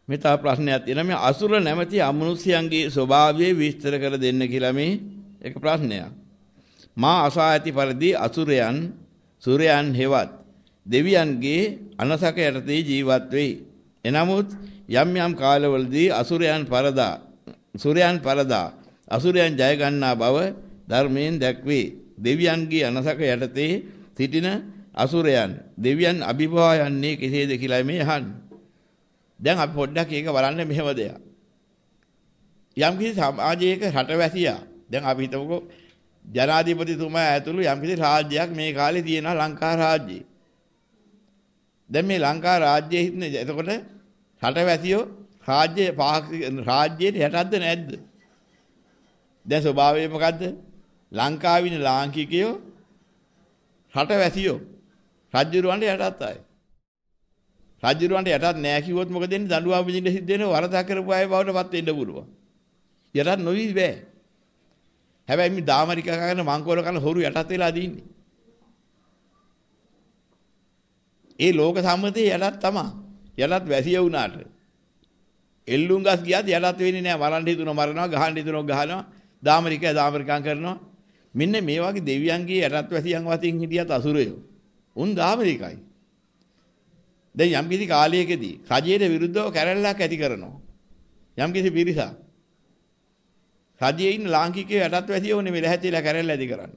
මේ තව ප්‍රශ්නයක් තියෙනවා. මේ අසුර නැමැති අමනුෂ්‍යයන්ගේ ස්වභාවය විස්තර කර දෙන්න කියලා මේ එක ප්‍රශ්නයක්. මා අසා ඇති පරිදි අසුරයන් සූරයන් හෙවත් දෙවියන්ගේ අනසක යටතේ ජීවත් වෙයි. එනමුත් යම් යම් කාලවලදී සූරයන් පරදා අසුරයන් ජය ගන්නා බව ධර්මයෙන් දැක්වේ. දෙවියන්ගේ අනසක යටතේ සිටින අසුරයන් දෙවියන් අභිභවා යන්නේ කෙසේද කියලා මේ අහන්නේ. දැන් අපි පොඩ්ඩක් ඒක බලන්න මෙහෙම දෙයක්. යම් කිසි සමාජයක රටවැසියා දැන් අපි හිතමුකෝ ජනාධිපතිතුමා ඇතුළු යම් කිසි රාජ්‍යයක් මේ කාලේ තියෙනවා ලංකා රාජ්‍යය. දැන් මේ ලංකා රාජ්‍යයේ හිටින එතකොට රටවැසියෝ රාජ්‍යයට යටත්ද නැද්ද? දැන් ස්වභාවය මොකද්ද? ලංකාවේ ඉන්න ලාංකිකයෝ රටවැසියෝ රජුරවන්ට යටත් අය. රජුරවන්ට යටත් නැහැ කිව්වොත් මොකද වෙන්නේ? දඬුවම් විඳින්න සිද්ධ වෙනවා. වරදක් කරපු අය බවට පත් වෙන්න පුළුවන්. යටත් නොවි බෑ. හැබැයි මේ දාමරිකා කරන මංකොල කරන හොරු යටත් වෙලා දින්නේ. ඒ ලෝක සම්මතයේ යටත් තමයි. යටත් වැසිය වුණාට. එල්ලුංගස් ගියාද යටත් වෙන්නේ නැහැ. මරන්න හිතුනෝ මරනවා, ගහන්න හිතුනෝ ගහනවා. දාමරිකා කරනවා. මෙන්න මේ වගේ දෙවියන්ගේ යටත් වැසියන් වශයෙන් හිටියත් අසුරයෝ. උන් දාමරිකයි. දැන් යම් කිසි කාලයකදී රජයට විරුද්ධව කැරැල්ලක් ඇති කරනවා. යම් කිසි පිරිසක් රජයේ ඉන්න ලාංකිකයෝ යටත් වැසියෝ නෙමෙයි ලැහැතිලා කැරැල්ල ඇති කරන්නේ.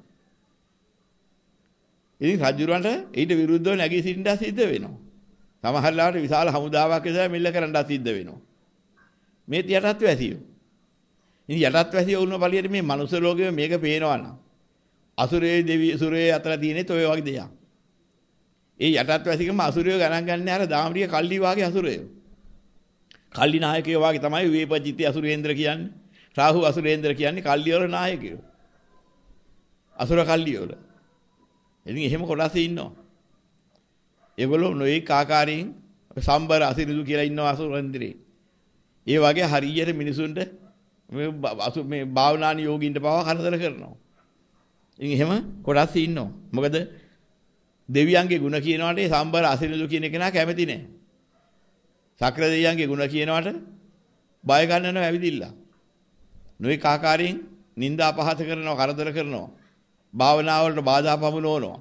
ඉතින් රජුරවන්ට ඊට විරුද්ධව නැගී සිටින්න සිද්ධ වෙනවා. සමහර ලාවට විශාල හමුදාවක් ඉදලා මිල්ල කරන්න සිද්ධ වෙනවා. මේ යටත් වැසියෝ. ඉතින් යටත් වැසියෝ වුණ පළියට මේ මනුස්ස ලෝකෙම මේක පේනවා නම් අසුරේ දෙවි සුරේ අතර තියෙනෙත් ඔය වගේ දෙයක්. ඒ යටත් වැසිකම අසුරයෝ ගණන් ගන්න අර දාමරිය කල්ලි වාගේ අසුරයෝ. කල්ලි නායකයෝ වාගේ තමයි විවේපජිත අසුරේන්ද්‍ර කියන්නේ. රාහු අසුරේන්ද්‍ර කියන්නේ කල්ලි වල නායකයෝ. අසුර කල්ලි වල. ඉතින් එහෙම කොටස් ඉන්නවා. ඒගොල්ලෝ නොඑක ආකාරයෙන් සම්බර අසිරිදු කියලා ඉන්නවා අසුරේන්ද්‍රේ. ඒ වගේ හරියට මිනිසුන්ට මේ භාවනානි යෝගින්ට පවා කරදර කරනවා. ඉතින් එහෙම කොටස් ඉන්නවා. මොකද දෙවියන්ගේ ගුණ කියනවාට ඒ සම්බර අසිරිදු කියන කෙනා කැමති නැහැ. සක්‍ර දෙවියන්ගේ ගුණ කියනවාට බය ගන්නව ඇවිදිලා. නොඑක ආකාරයෙන් නිନ୍ଦා අපහාස කරනවා, කරදර කරනවා. භාවනාව වලට බාධා පමුණවනවා.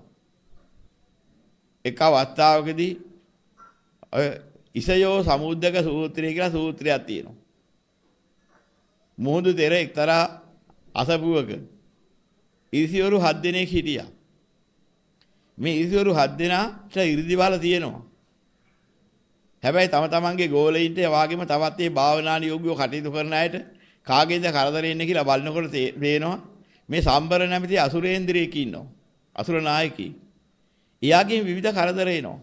එක අවස්ථාවකදී ඔය ඉසයෝ සමුද්දක සූත්‍රය කියලා සූත්‍රයක් තියෙනවා. මුහුදු තෙර එක්තරා අසපුවක ඉරිසිවරු 7 දෙනෙක් හිටියා. මේ ඉරිසිවරු 7 දෙනාට ඉරිදිවල තියෙනවා. හැබැයි තම තමන්ගේ ගෝලයින්ට වාගෙම තවත් මේ භාවනානි යෝගියෝ කටයුතු කරන අයට කාගේද කරදරේ ඉන්නේ කියලා බලනකොට පේනවා මේ සම්බර නැමැති අසුරේන්ද්‍රයෙක් ඉන්නවා. අසුර නායකයෙක්. එයාගෙන් විවිධ කරදර එනවා.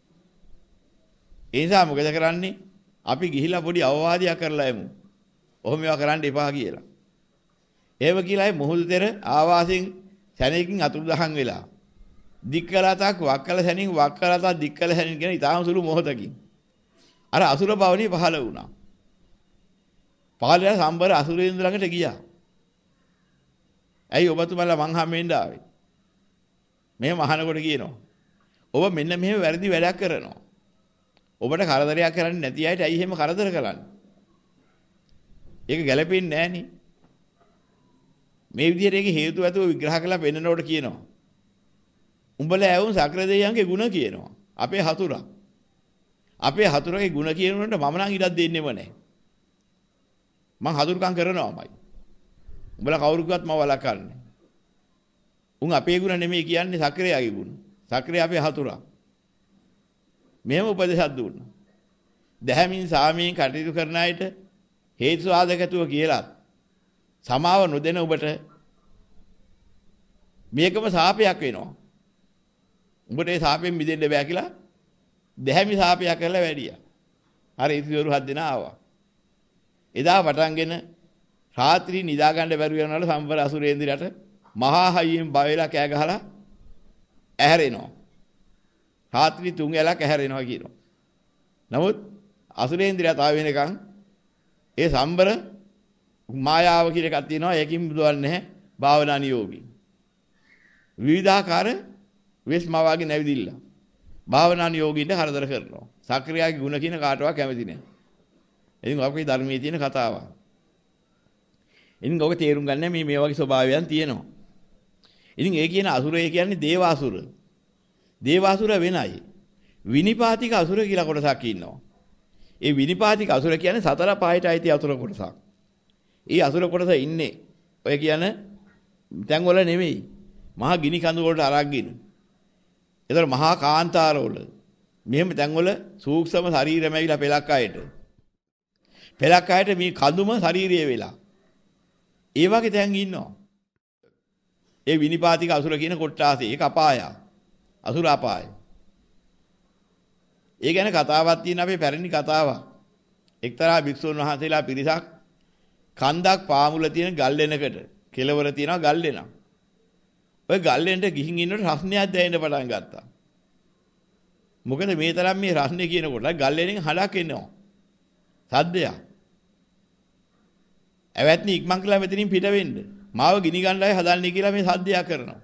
ඒ නිසා මොකද කරන්නේ? අපි ගිහිලා පොඩි අවවාදයක් කරලා යමු. ඔහොම ඒවා කරන්න එපා කියලා. එහෙම කියලා ඒ මුහුදු තෙර ආවාසින් සැනකින් අතුරුදහන් වෙලා. දික්කලතක් වක්කල සැනින් වක්කලතක් දික්කල සැනින් කියන ඊටාම සුළු මොහොතකින් අර අසුර භවණී පහළ වුණා. පහළලා සම්බර අසුරේන්ද්‍ර ළඟට ගියා. ඇයි ඔබතුමාලා මං හැමෙන්න ආවේ? මෙහෙම අහනකොට කියනවා. ඔබ මෙන්න මෙහෙම වැරදි වැඩක් කරනවා. ඔබට කරදරයක් කරන්නේ නැති අයට ඇයි එහෙම කරදර කරන්නේ? ඒක ගැළපෙන්නේ නැහනේ. මේ විදිහට ඒක හේතු ඇතුව විග්‍රහ කරලා පෙන්නනකොට කියනවා. උඹලා ඇවුන් සක්‍ර දෙවියන්ගේ ಗುಣ කියනවා. අපේ හතුරා. අපේ හතුරගේ ಗುಣ කියනකොට මම නම් ඉඩක් දෙන්නෙම නැහැ. මං හතුරුකම් කරනවාමයි. උඹලා කවුරුකවත් මම වළක්වන්නේ. උන් අපේ ಗುಣ නෙමෙයි කියන්නේ සක්‍රයාගේ ಗುಣ. සක්‍රය අපේ හතුරා. මෙහෙම උපදේශයක් දුන්නා. දැහැමින් සාමයෙන් කටයුතු කරන අයට හේතු සාධකතුව කියලා සමාව නොදෙන ඔබට මේකම සාපයක් වෙනවා. උඹට ඒ සාපයෙන් මිදෙන්න බෑ කියලා දැහැමි සාපයක් කරලා වැඩියා. අර ඉතිවරු 7 දෙනා ආවා. එදා පටන්ගෙන රාත්‍රී නිදා ගන්න බැරුව යනවලු සම්බර අසුරේන්ද්‍රයට මහා හයියෙන් බය වෙලා කෑ ගහලා ඇහැරෙනවා. රාත්‍රී 3 ඇලක් ඇහැරෙනවා කියනවා. නමුත් අසුරේන්ද්‍රයා තාව වෙනකන් ඒ සම්බර මායාව කියලා එකක් තියෙනවා. ඒකින් බුදුවන්නේ නැහැ. භාවනා නියෝගී. විවිධාකාර වෙස්මාවාගේ නැවිදිලා. භාවනා නියෝගීන්ට හරදර කරනවා. සක්‍රියාගේ ಗುಣ කියන කාටවත් කැමති නැහැ. ඉතින් ඔකේ ධර්මයේ තියෙන කතාවක්. ඉතින් ඔක තේරුම් ගන්න මේ වගේ ස්වභාවයන් තියෙනවා. ඉතින් ඒ කියන අසුරය කියන්නේ දේවාසුර. දේවාසුර වෙනයි. විනිපාතික අසුර කියලා කොටසක් ඉන්නවා. ඒ විනිපාතික අසුර කියන්නේ සතර පහයට අයිති අසුර කොටසක්. ඒ අසුර කොටස ඉන්නේ ඔය කියන තැන් වල නෙමෙයි. මහා ගිනි කඳු වලට අරගෙන. ඒතර මහා කාන්තාර වල මෙහෙම තැන් වල සූක්ෂම ශරීරෙම ඇවිල්ලා පෙලක් අයට. පෙලක් අයට මේ කඳුම ශාරීරිය වෙලා. ඒ වගේ තැන් ඉන්නවා. ඒ විනිපාතික අසුර කියන කොටාසේ ඒක අපාය. අසුර අපාය. ඒ ගැන කතාවක් තියෙන අපේ පැරණි කතාවක්. එක්තරා භික්ෂුන් වහන්සේලා පිරිසක් කන්දක් පාමුල තියෙන ගල්ලෙනකට කෙලවර තියෙනවා ගල්ලෙනක්. ඔය ගල්ලෙන්ට ගිහින් ඉන්නකොට රස්නයක් දැනෙන්න පටන් ගත්තා. මොකද මේ තරම් මේ රස්නේ කියනකොට ගල්ලෙනෙන් හඩක් එනවා. සද්දයක්. ඇවැත්නි ඉක්මන් කළා මෙතනින් පිට වෙන්න. මාව ගිනි ගන්නයි හදන්නේ කියලා මේ සද්දයක් කරනවා.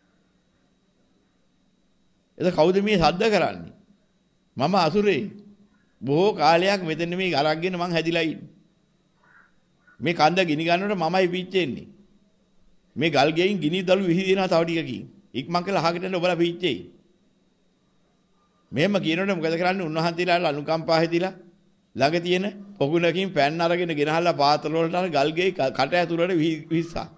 එතකොට කවුද මේ සද්ද කරන්නේ? මම අසුරේ. බොහෝ කාලයක් මෙතන මේ අරගෙන මං හැදිලා ඉන්නේ. මේ කන්ද ගිනි ගන්නකොට මමයි පිච්චෙන්නේ. මේ ගල් ගෙයින් ගිනි දළු විහිදෙනවා තව ටිකකින්. ඉක්මන් කළා අහකට එන්න ඔබලා පිච්චෙයි. මෙහෙම කියනකොට මොකද කරන්නේ? උන්වහන්සේලාට අනුකම්පා හිතිලා ළඟ තියෙන පොකුණකින් පෑන් අරගෙන ගෙනහල්ලා පාත්‍ර වලට අර ගල් ගෙයි කට ඇතුළට විහිස්සා.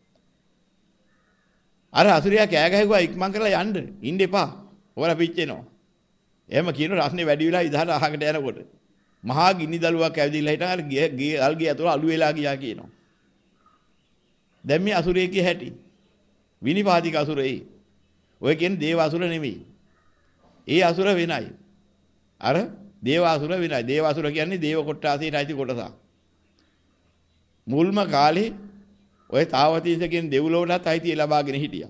අර අසුරියා කෑ ගැහුවා ඉක්මන් කරලා යන්න. ඉන්න එපා. ඔබලා පිච්චෙනවා. එහෙම කියන රස්නේ වැඩි වෙලා ඉදහට අහකට යනකොට මහා ගිනි දළුවක් ඇවිදilla හිටන් අර ගල් ගේ ඇතුළ අලු වෙලා ගියා කියනවා. දැන් මේ අසුරේ කිය හැටි විනිපාතික අසුරේ. ඔය කියන්නේ දේව අසුර නෙමෙයි. ඒ අසුර වෙනයි. අර දේව අසුර වෙනයි. දේව අසුර කියන්නේ දේව කොට්ටාසයට අයිති කොටසක්. මුල්ම කාලේ ඔය තාවතීස කියන දෙව්ලොවටත් අයිතිය ලබාගෙන හිටියා.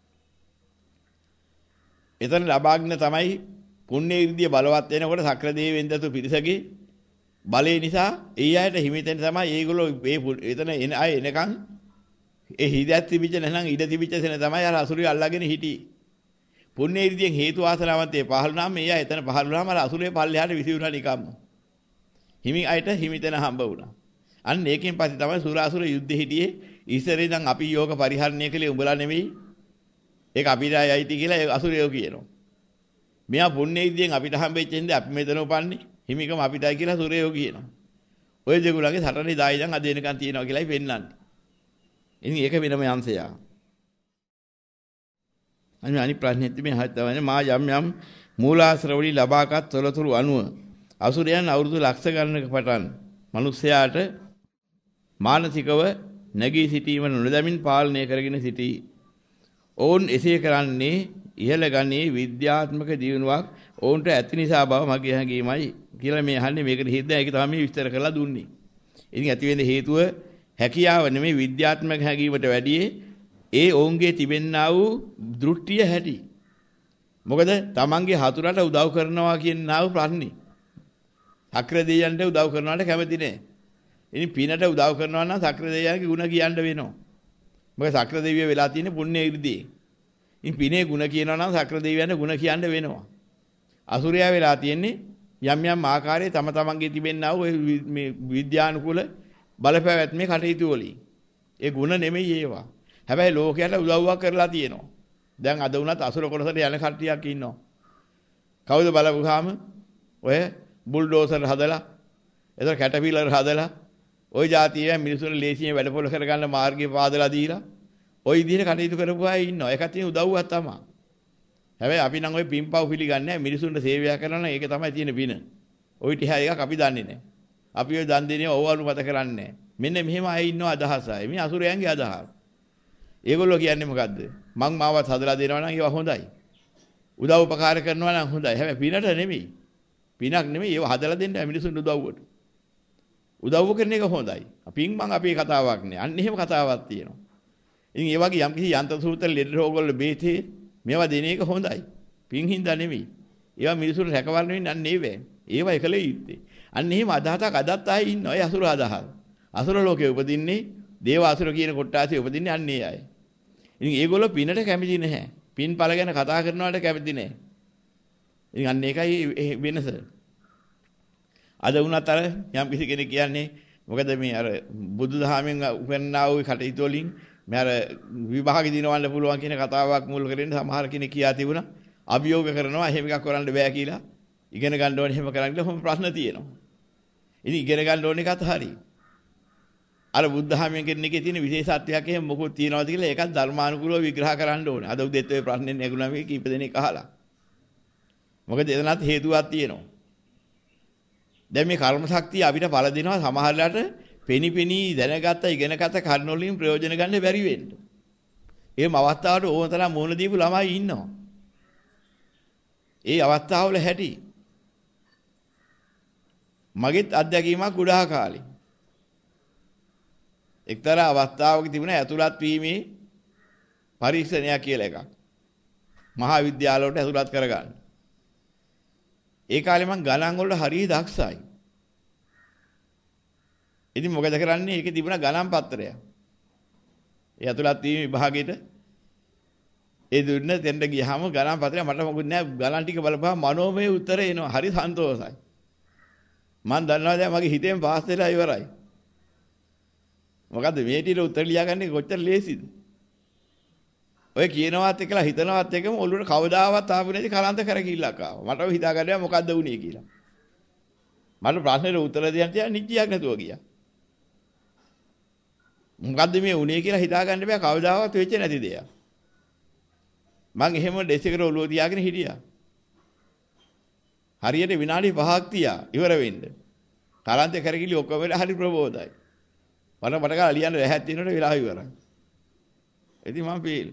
එතන ලබාගෙන තමයි පුණ්‍ය ඉර්ධිය බලවත් වෙනකොට සක්‍ර දේවෙන්දතු පිරිසගේ බලය නිසා ඒ අයට හිමිතෙන් තමයි ඒගොල්ලෝ එතන එන අය එනකන් ඒ හිදයක් තිබිච්ච නැත්නම් ඉඩ තිබිච්ච සෙන තමයි අර අසුරිය අල්ලාගෙන හිටියේ. පුණ්‍ය ඉර්ධියෙන් හේතු වාසනාවන්තේ පහළ වුණාම මේ අය එතන පහළ වුණාම අර අසුරිය පල්ලෙහාට විසි වුණා නිකම්ම. හිමි අයට හිමිතෙන හම්බ වුණා. අන්න ඒකෙන් පස්සේ තමයි සුරාසුර යුද්ධෙ හිටියේ. ඉස්සරේ ඉඳන් අපි යෝග පරිහරණය කළේ උඹලා නෙමෙයි. ඒක අපිට අයිති කියලා ඒ අසුරියෝ කියනවා. මෙයා පුණ්‍ය ඉර්ධියෙන් අපිට හම්බෙච්ච ඉඳන් අපි මෙතන උපන්නේ. හිමිකම අපිටයි කියලා සුරයෝ කියනවා. ඔය දෙගොල්ලන්ගේ සටනේ දායි ඉඳන් අද එනකන් තියෙනවා කියලායි පෙන්නන්නේ. ඉතින් ඒක වෙනම යන්සයක්. අනිත් ප්‍රශ්නෙත් මේ හත්වන්නේ මා යම් යම් මූලාශ්‍රවණි ලබාගත් තොරතුරු අනුව අසුරයන් අවුරුදු ලක්ෂ ගණනක පටන් මිනිස්යාට මානසිකව නැගී සිටීම නොදැමින් පාලනය කරගෙන සිටී. ඔවුන් එසේ කරන්නේ ඉහළ ගන්නේ විද්‍යාත්මක දියුණුවක් ඔවුන්ට ඇති නිසා බව මගේ හැඟීමයි කියලා මේ අහන්නේ. මේකට හේතුව ඒක තමයි විස්තර කරලා දුන්නේ. ඉතින් ඇති වෙන්නේ හේතුව හැකියාව නෙමෙයි විද්‍යාත්මක හැඟීමට වැඩියේ ඒ ඔවුන්ගේ තිබෙන්නා වූ දෘෂ්ටිය හැටි. මොකද තමන්ගේ හතුරට උදව් කරනවා කියනා වූ ප්‍රශ්නේ. සක්‍ර දෙවියන්ට උදව් කරනවට කැමති නෑ. ඉතින් පිනට උදව් කරනවා නම් සක්‍ර දෙවියන්ගේ ಗುಣ කියන්න වෙනවා. මොකද සක්‍ර දෙවිය වෙලා තියෙන්නේ පුණ්‍ය ඉර්ධියේ. ඉතින් පිනේ ಗುಣ කියනවා නම් සක්‍ර දෙවියන්ට ಗುಣ කියන්න වෙනවා. අසුරයා වෙලා තියෙන්නේ යම් යම් ආකාරයේ තම තමන්ගේ තිබෙන්නා වූ මේ විද්‍යානුකූල බලපෑමේ කටයුතු වලින්. ඒ ಗುಣ නෙමෙයි ඒවා. හැබැයි ලෝකයට උදව්වක් කරලා තියෙනවා. දැන් අද වුණත් අසුර කොටසට යන කට්ටියක් ඉන්නවා. කවුද බලපුවාම ඔය බුල්ඩෝසර් හදලා, එතන කැටපිලර් හදලා, ওই જાතියේ මිනිසුන් ලේසියෙන් වැඩපොළ කරගන්න මාර්ගය පාදලා දීලා, ওই විදිහට කටයුතු කරපු අය ඉන්නවා. ඒකත් තියෙන උදව්වක් තමයි. හැබැයි අපි නම් ওই පින්පව් පිළිගන්නේ නැහැ. මිනිසුන්ට සේවයක් කරනවා නම් ඒක තමයි තියෙන පින. ওই ටික එකක් අපි දන්නේ නැහැ. අපි ඔය දන් දෙන්නේ ඕව අනුමත කරන්නේ නැහැ. මෙන්න මෙහෙම අය ඉන්නවා අදහසයි. මේ අසුරයන්ගේ අදහස. ඒගොල්ලෝ කියන්නේ මොකද්ද? මං මාවත් හදලා දෙනවා නම් ඒවා හොඳයි. උදව් උපකාර කරනවා නම් හොඳයි. හැබැයි පිනට නෙමෙයි. පිනක් නෙමෙයි ඒවා හදලා දෙන්න මිනිසුන්ට උදව්වට. උදව් කරන එක හොඳයි. පින් මං අපේ කතාවක් නේ. අන්න එහෙම කතාවක් තියෙනවා. ඉතින් ඒ වගේ යම් කිසි යන්ත්‍ර සූත්‍ර ලෙඩ රෝග වල බේතේ මේවා දෙන එක හොඳයි. පින් හින්දා නෙමෙයි. ඒවා මිනිසුන්ට රැකවරණ වෙන්නේ අන්න ඒවැ. ඒවා එකල යුත්තේ. අන්න එහෙම අදහසක් අදත් ආයේ ඉන්නවා. ඒ අසුර අදහස්. අසුර ලෝකේ උපදින්නේ දේව අසුර කියන කොටාසේ උපදින්නේ අන්න ඒ අය. ඉතින් ඒගොල්ලෝ පිනට කැමති නැහැ. පින් පළ ගැන කතා කරනවට කැමති නැහැ. ඉතින් අන්න ඒකයි වෙනස. අද වුණත් අර යම් කිසි කෙනෙක් කියන්නේ මොකද මේ අර බුදුදහමෙන් උගන්නා වූ කටයුතු වලින් මේ අර විභාගෙ දිනවන්න පුළුවන් කියන කතාවක් මුල් කරගෙන සමහර කෙනෙක් කියා තිබුණා. අභියෝග කරනවා එහෙම එකක් කරන්න බෑ කියලා. ඉගෙන ගන්න ඕනේ එහෙම කරන්න කියලා කොහොම ප්‍රශ්න තියෙනවා. ඉතින් ඉගෙන ගන්න ඕනේ කත හරියි. අර බුද්ධහමෙන් කියන එකේ තියෙන විශේෂත්වයක් එහෙම මොකක්ද තියනවද කියලා ඒකත් ධර්මානුකූලව විග්‍රහ කරන්න ඕනේ. අද උදේත් ඔය ප්‍රශ්නේ නැගුණා මේ කීප දෙනෙක් අහලා. මොකද එතනත් හේතුවක් තියෙනවා. දැන් මේ කර්ම ශක්තිය අපිට පළ දෙනවා සමහරලාට පෙනිපෙනී දැනගත්ත ඉගෙනගත්ත කර්ණ වලින් ප්‍රයෝජන ගන්න බැරි වෙන්න. එහෙම අවස්ථාවට ඕන තරම් මොන දීපු ළමයි ඉන්නවා. ඒ අවස්ථාවල හැටි මගෙත් අත්දැකීමක් උඩා කාලේ එක්තරා අවස්ථාවක තිබුණා ඇතුළත් වීමේ පරීක්ෂණයක් කියලා එකක්. මහා විද්‍යාලවලට ඇතුළත් කරගන්න. ඒ කාලේ මම ගණන් වලට හරිය දක්ෂයි. ඉතින් මොකද කරන්නේ? ඒකේ තිබුණා ගණන් පත්‍රයක්. ඒ ඇතුළත් වීම විභාගෙට ඒ දුන්න දෙන්න ගියාම ගණන් පත්‍රය මට මොකුත් නෑ ගණන් ටික බලපුවාම මනෝමය උත්තර එනවා. හරි සන්තෝෂයි. මම දන්නවා දැන් මගේ හිතෙන් පාස් වෙලා ඉවරයි. මොකද්ද මේ ටික උත්තර ලියාගන්නේ කොච්චර ලේසිද? ඔය කියනවත් එක්කලා හිතනවත් එක්කම ඔළුවට කවදාවත් ආපු නැති කලන්ත කරකිල්ලක් ආවා. මට හිතා ගන්නවා මොකද්ද වුනේ කියලා. මට ප්‍රශ්නෙට උත්තර දෙන්න තියා නිච්චියක් නැතුව ගියා. මොකද්ද මේ වුනේ කියලා හිතා ගන්න බෑ කවදාවත් වෙච්ච නැති දෙයක්. මං එහෙම ඩෙස් එකට ඔළුව තියාගෙන හිටියා. හරියට විනාඩි 5ක් තියා ඉවර වෙන්න. කලන්ත කරකිලි ඔක්කොම වෙලා හරි ප්‍රබෝධයි. මට ගාලා ලියන්න රැහැත් දිනනට වෙලා ඉවරයි. ඉතින් මම පීල්.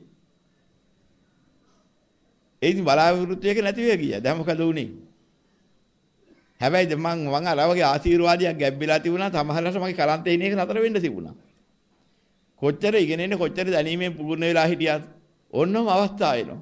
ඒ ඉතින් බලාපොරොත්තු එක නැති වෙ ගියා. දැන් මොකද වුනේ? හැබැයි මං අර වගේ ආශිර්වාදයක් ගැබ්බිලා තිබුණා. සමහරවිට මගේ කරන්තේ ඉන්න එක නතර වෙන්න තිබුණා. කොච්චර ඉගෙන ඉන්න කොච්චර දැනීමෙන් පුරුණ වෙලා හිටියත් ඕනම අවස්ථා එනවා.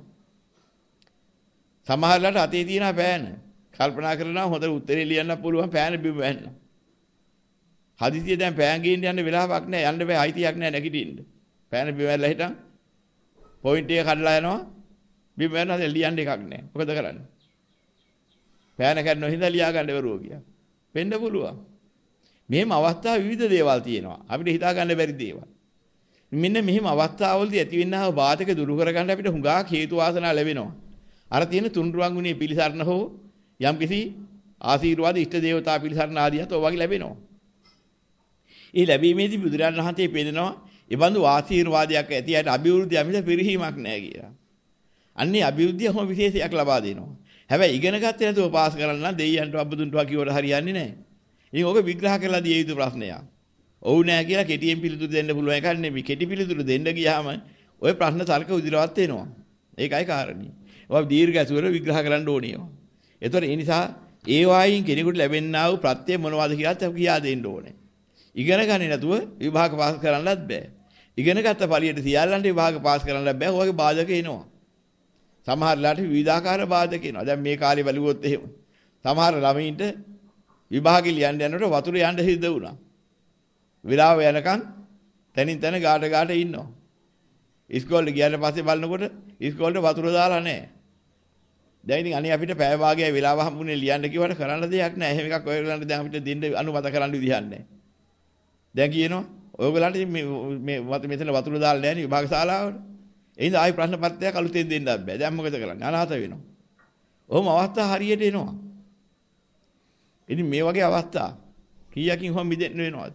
සමහරවිට අතේ තියෙන පෑන කල්පනා කරනවා හොඳ උත්තරේ ලියන්න පුළුවන් පෑන බිම වැන්න. හදිසිය දැන් පෑන් ගේන්න යන්න වෙලාවක් නැහැ. යන්න බෑ අයිතියක් නැහැ නැගිටින්න. පෑන බිම වැල්ලා හිටන් පොයින්ට් එක කඩලා යනවා. බිම වැන්නා දැන් ලියන්න එකක් නැහැ. මොකද කරන්නේ? පෑන කඩනො හින්දා ලියා ගන්න බැරුව ගියා. වෙන්න පුළුවන්. මෙහෙම අවස්ථා විවිධ දේවල් තියෙනවා. අපිට හිතා ගන්න බැරි දේවල්. මෙන්න මෙහෙම අවස්ථාවලදී ඇතිවෙනා බාධක දුරු කරගන්න අපිට හුඟා හේතු වාසනා ලැබෙනවා. අර තියෙන තුන්රුවන් ගුණේ පිළිසරණ හෝ යම්කිසි ආශිර්වාද ඉෂ්ට දේවතා පිළිසරණ ආදියත් ඔය වගේ ලැබෙනවා. ඒ ලැබීමේදී බුදුරජාණන් වහන්සේ පෙන්නනවා ඒ බඳු ආශිර්වාදයක් ඇති අයට අභිවෘද්ධිය මිස පිරිහීමක් නැහැ කියලා. අන්නේ අභිවෘද්ධිය කොහොම විශේෂයක් ලබා දෙනවා. හැබැයි ඉගෙන ගත්තේ නැතුව පාස් කරන්න නම් දෙයියන්ට අබ්බදුන්ට කිව්වට හරියන්නේ නැහැ. ඉතින් ඕක විග්‍රහ කරලා දිය යුතු ප්‍රශ්නයක්. ඔව් නෑ කියලා කෙටියෙන් පිළිතුරු දෙන්න පුළුවන් එකක් නෙමෙයි. කෙටි පිළිතුරු දෙන්න ගියාම ওই ප්‍රශ්න තර්ක උදිරවත් වෙනවා. ඒකයි කාරණේ. ඔය දීර්ඝ ඇසුර විග්‍රහ කරන්න ඕනේ. ඒතකොට ඒ නිසා ඒ වයින් කෙනෙකුට ලැබෙන්නා වූ ප්‍රත්‍ය මොනවද කියලාත් අපි කියා දෙන්න ඕනේ. ඉගෙන ගන්නේ නැතුව විභාග පාස් කරන්නත් බෑ. ඉගෙන ගත්ත පළියට සියල්ලන්ට විභාග පාස් කරන්නත් බෑ. ඔයගේ බාධක එනවා. සමහරලාට විවිධාකාර බාධක එනවා. දැන් මේ කාලේ බලුවොත් එහෙම. සමහර ළමයින්ට විභාගෙ ලියන්න යනකොට වතුර යන්න සිද්ධ වුණා. විලාව යනකන් තනින් තන ගාට ඉන්නවා. ඉස්කෝලේ ගියාට පස්සේ බලනකොට ඉස්කෝලේ වතුර දාලා නැහැ. දැන් ඉතින් අනේ අපිට පැය භාගයක් විලාව හම්බුනේ ලියන්න කිව්වට කරන්න දෙයක් නැහැ. එහෙම එකක් ඔයගලන්ට දැන් අපිට දෙන්න අනුමත කරන්න විදිහක් නැහැ. දැන් කියනවා ඔයගලන්ට මේ මෙතන වතුර දාලා නැහැ නේ විභාග ශාලාවට. එහෙනම් ආයි ප්‍රශ්න පත්‍රයක් අලුතෙන් දෙන්නත් බෑ. දැන් මොකද කරන්නේ? අනාථ වෙනවා. ඔහොම අවස්ථා හරියට එනවා. ඉතින් මේ වගේ අවස්ථා කීයකින් හොම් මිදෙන්න වෙනවද?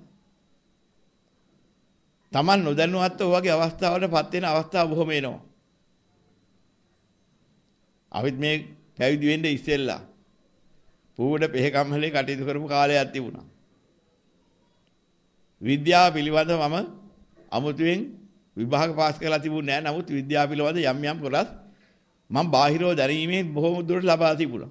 Taman නොදැනුවත්ව වගේ අවස්ථාවලටපත් වෙන අවස්ථා බොහොම එනවා. අපිත් මේ පැවිදි වෙන්න ඉස්සෙල්ලා පූඩ පෙහකම්හලේ කටයුතු කරපු කාලයක් තිබුණා. විද්‍යාව පිළිබඳව මම අමුතුවෙන් විභාග පාස් කරලා තිබුණේ නැහැ. නමුත් විද්‍යාව පිළිබඳ යම් කොටස් මම බාහිරව දැරීමේ බොහොම දුරට ලබා තිබුණා.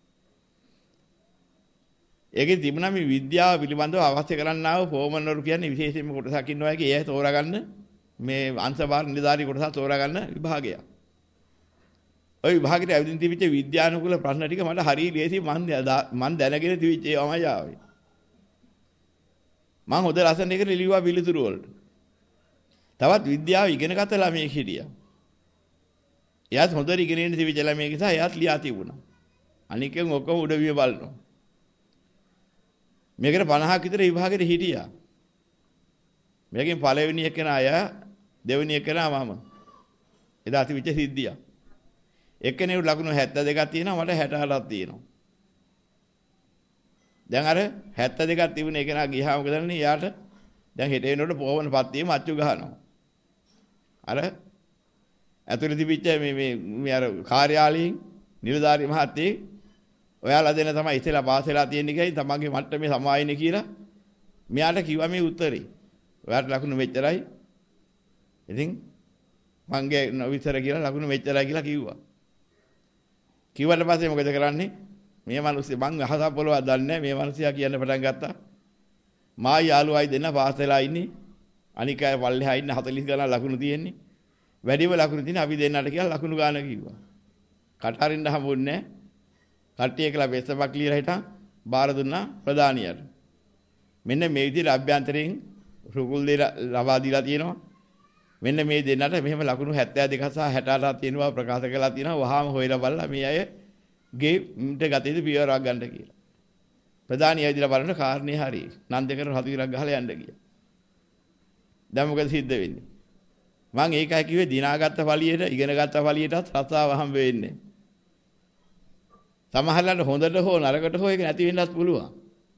ඒකේ තිබුණා මේ විද්‍යාව පිළිබඳව අවශ්‍ය කරන්නා වූ ෆෝමන්වරු කියන්නේ විශේෂයෙන්ම කොටසක් ඉන්නවා ඒකේ ඒ තෝරාගන්න මේ අංශභාර නිලධාරී කොටස තෝරාගන්න විභාගයක්. ওই විභාගෙට ඇවිදින් තිබිච්ච විද්‍යානුකූල ප්‍රශ්න ටික මට හරිය ලේසි මන් දැනගෙන තිබිච්ච ඒවාමයි ආවේ. මම හොඳ ලස්සන එකට ලියුවා පිළිතුරු වලට. තවත් විද්‍යාව ඉගෙන ගත්ත ළමයෙක් හිටියා. එයාත් හොඳට ඉගෙන ඉන්න තිබිච්ච ළමයෙක් නිසා එයාත් ලියා තිබුණා. අනිකෙන් ඔක්කොම උඩ විය බලනවා. මේකට 50ක් විතර විභාගෙට හිටියා. මේකෙන් පළවෙනි එකනා අය දෙවෙනි එකනා මම. එදා තිබිච්ච සිද්ධිය. එක්කෙනෙකුට ලකුණු 72ක් තියෙනවා මට 68ක් තියෙනවා. දැන් අර 72ක් තිබුණ එකනා ගියාම මොකද කරන්නේ? යාට දැන් හෙට වෙනකොට පොවනපත් වීම අච්චු ගහනවා. අර ඇතුලේ තිබිච්ච මේ අර කාර්යාලයෙන් නිලධාරි මහත්තයෙක් ඔයාලා දෙන තමයි ඉතලා පාස් වෙලා තියෙන්නේ කියයි තමන්ගේ මට්ටමේ සමායිනේ කියලා මෙයාට කිව්වා මේ උත්තරේ. ඔයාට ලකුණු මෙච්චරයි. ඉතින් මංගේ විතර කියලා ලකුණු මෙච්චරයි කියලා කිව්වා. කිව්වට පස්සේ මොකද කරන්නේ? මේ මිනිස්සු මං අහස පොළව දන්නේ මේ මිනිස්සයා කියන්න පටන් ගත්තා. මා යාළුවයි දෙන්න පාස් වෙලා ඉන්නේ. අනික අය පල්ලෙහා ඉන්න 40 ගණන් ලකුණු තියෙන්නේ. වැඩිම ලකුණු තියෙන අපි දෙන්නට කියලා ලකුණු ගාන කිව්වා. කටහරින්න හම්බුන්නේ නැහැ. කට්ටිය කියලා වෙස්සමක් ලියලා හිටන් බාර දුන්නා ප්‍රධානියට. මෙන්න මේ විදිහට අභ්‍යන්තරයෙන් රුකුල් දෙක ලබා දීලා තියෙනවා. මෙන්න මේ දෙන්නට මෙහෙම ලකුණු 72 සහ 68ක් තියෙනවා ප්‍රකාශ කරලා තියෙනවා. වහාම හොයලා බලලා මේ අය ගෙට ගතේදී පියවරක් ගන්න කියලා. ප්‍රධානිය ඇවිදලා බලන කාරණේ හරි. නන්දකර හතු විරක් ගහලා යන්න ගියා. දැන් මොකද සිද්ධ වෙන්නේ? මම ඒකයි කිව්වේ දිනාගත්ත පළියට ඉගෙනගත්ත පළියටත් රස්සාව හම්බ වෙන්නේ. සමහරවිට හොඳට හෝ නරකට හෝ ඒක නැති වෙන්නත් පුළුවන්.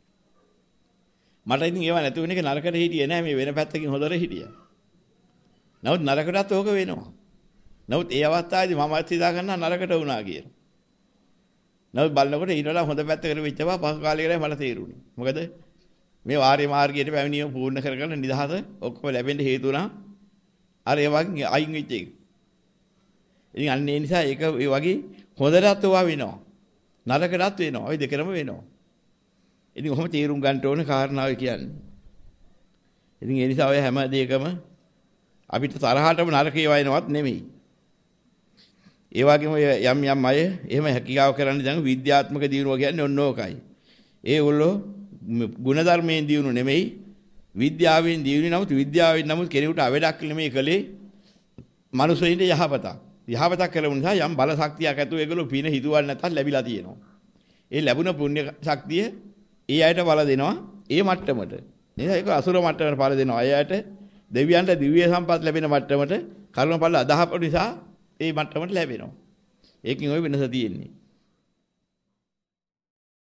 මට ඉතින් ඒවා නැති වෙන එක නරකට හිටියේ නෑ මේ වෙන පැත්තකින් හොඳට හිටියා. නමුත් නරකටත් ඕක වෙනවා. නමුත් ඒ අවස්ථාවේදී මමත් හිතා ගන්නා නරකට වුණා කියලා. නමුත් බලනකොට ඊට වඩා හොඳ පැත්තකට වෙච්ච බව පහු කාලයකදී මට තේරුණා. මොකද මේ වාර්ය මාර්ගයට පැමිණීම පූර්ණ කරගන්න නිදහස ඔක්කොම ලැබෙන්න හේතු වුණා. අර ඒ වගේ අයින් වෙච්ච එක. ඉතින් අන්න ඒ නිසා ඒක ඒ වගේ හොඳටත් ඕවා වෙනවා. නරකටත් වෙනවා. ওই දෙකම වෙනවා. ඉතින් කොහොම තීරුම් ගන්න ඕනේ කාරණාව කියන්නේ. ඉතින් ඒ නිසා ඔය හැම දෙයකම අපිට තරහටම නරකේ වයින්වත් නෙමෙයි. ඒ වගේම යම් යම් අය එහෙම හැකියාව කරන්නේ දැන් විද්‍යාත්මක දියුණුව කියන්නේ ඔන්න ඕකයි. ඒගොල්ලෝ ගුණධර්මයෙන් දියුණු නෙමෙයි විද්‍යාවෙන් දියුණු නමුත් විද්‍යාවෙන් නමුත් කෙනෙකුට අවඩක් නෙමෙයි කලේ මනුස්සයින්ට යහපතක්. යහපතක් කළ නිසා යම් බල ශක්තියක් ඇතුව ඒගොල්ලෝ පින හිතුවල් නැත්තම් ලැබිලා තියෙනවා. ඒ ලැබුණ පුණ්‍ය ශක්තිය ඒ අයට බල දෙනවා ඒ මට්ටමට. නේද? ඒක අසුර මට්ටමට බල දෙනවා. අයයට දෙවියන්ට දිව්‍ය සම්පත් ලැබෙන මට්ටමට කර්මඵල අදහපු නිසා ඒ මට්ටමට ලැබෙනවා. ඒකෙන් ওই වෙනස තියෙන්නේ.